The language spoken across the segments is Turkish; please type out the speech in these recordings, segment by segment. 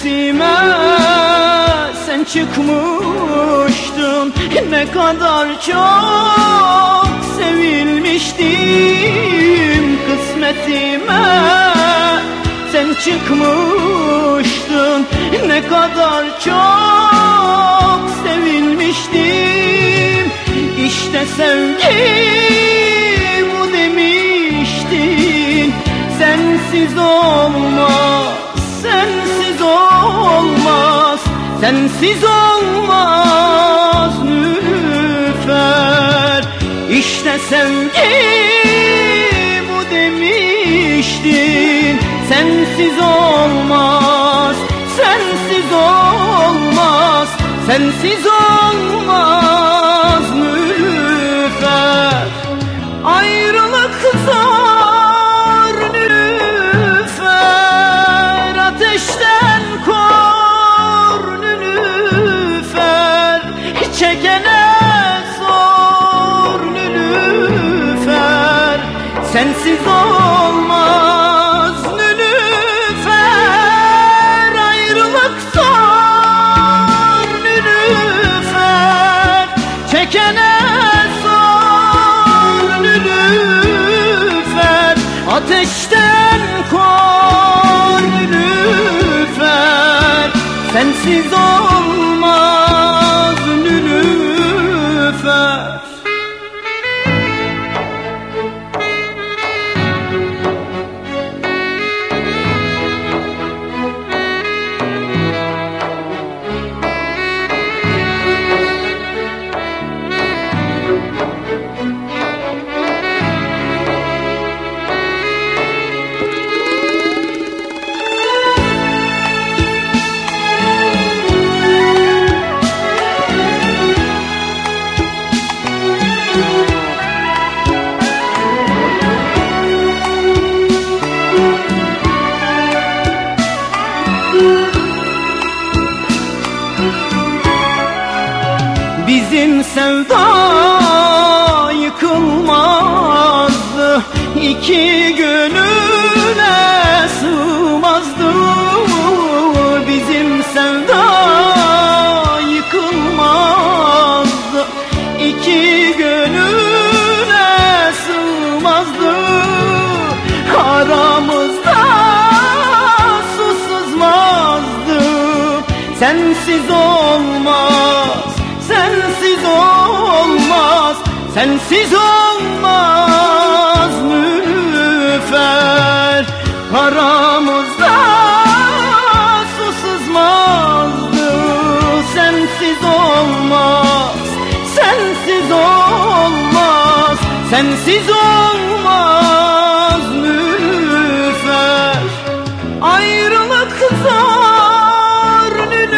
Kısmetime sen çıkmıştın, ne kadar çok sevilmiştim. Kısmetime sen çıkmıştın, ne kadar çok sevilmiştim. İşte sevgi bu demiştin. Sensiz olmaz, sensiz olmaz, sensiz olmaz Nilüfer. İşte sevgi bu demiştin. Sensiz olmaz, sensiz olmaz, sensiz olmaz Nilüfer. Ayrılık zor Nilüfer, ateşten kor Nilüfer. Çekene sor Nilüfer, sensiz olmaz Nilüfer. Ayrılık zor Nilüfer, çekene sor Nilüfer. Ateşten kor Nilüfer, sensiz olmaz Nilüfer. Bizim sevda yıkılmazdı, iki gönüle sığmazdı. Bizim sevda yıkılmazdı, iki gönüle sığmazdı. Aramızda su sızmazdı, sensiz olmaz, sensiz olmaz, sensiz olmaz Nilüfer. Aramızda su sızmazdı, sensiz olmaz, sensiz olmaz, sensiz olmaz Nilüfer. Ayrılık zor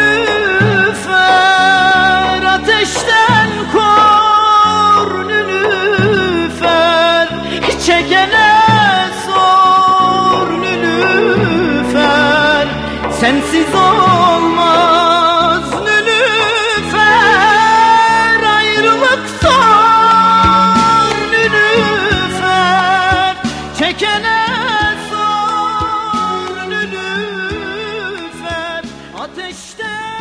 Nilüfer, ateşten kor Nilüfer. Çekene sor Nilüfer, sensiz olmaz Nilüfer. Ayrılık zor Nilüfer, çekene sor Nilüfer. Ateşten